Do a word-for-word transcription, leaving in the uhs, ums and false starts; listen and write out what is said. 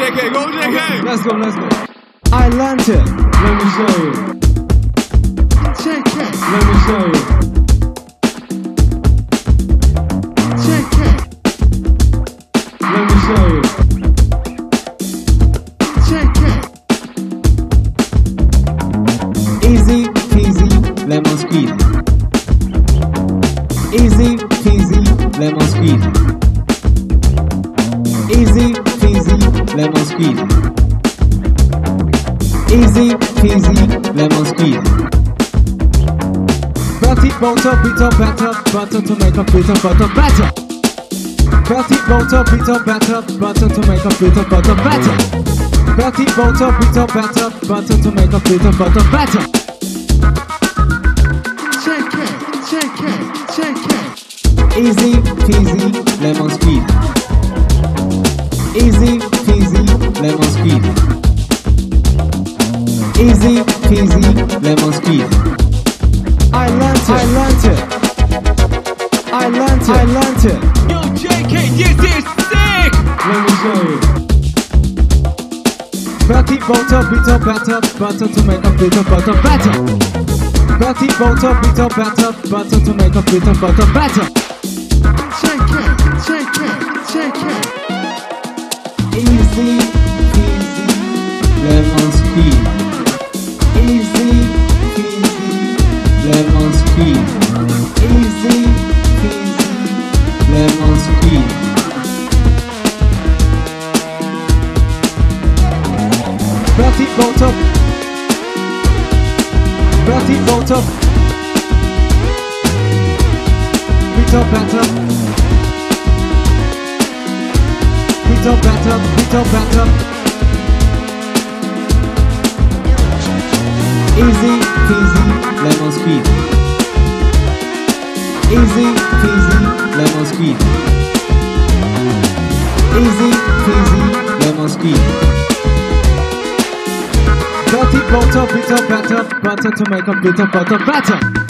J K, go J K! Let's go, let's go. I learned it. Let me show you. J K, Let me show you. J K, Let me show you. J K, Easy peasy lemon squeezy. Easy peasy lemon squeezy. Easy peasy lemon squeezy. Easy peasy lemon squeezy. Bertie butter, bitter, better, butter to make a bitter, butter, better. Bertie butter, bitter, better, butter to make a bitter, butter, better. Bertie butter, bitter, better, butter to make a bitter, butter, better. J K, J K, J K, Easy peasy lemon squeezy. Easy peasy lemon squeezy. Easy peasy lemon squeezy. I learned it. I learned it. I learned it. I learned it. Yo, J K, this is sick! Let me show you. Bertie butter, bitter, better, butter to make a bitter, butter, better. Bertie butter, bitter, better, butter to make a bitter, butter, better. J K, J K, J K, Easy peasy lemon squeezy. Easy peasy lemon squeezy. Easy peasy lemon squeezy. Bertie butter, Bertie butter, bitter, better, bitter, better, bitter, better. Easy peasy lemon squeezy. Easy peasy lemon squeezy. Easy peasy lemon squeezy. Bertie butter, bitter, better, butter to make a bitter, butter, better.